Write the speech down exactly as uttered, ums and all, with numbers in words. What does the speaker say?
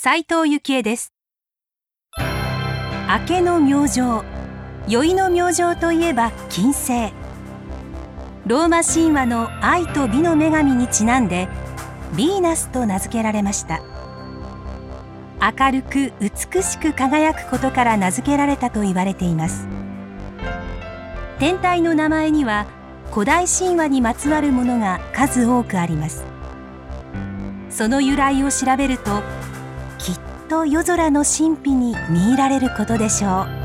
斉藤幸恵です。明けの明星、宵の明星といえば金星。ローマ神話の愛と美の女神にちなんでヴィーナスと名付けられました。明るく美しく輝くことから名付けられたと言われています。天体の名前には古代神話にまつわるものが数多くあります。その由来を調べると、きっと夜空の神秘に見入られることでしょう。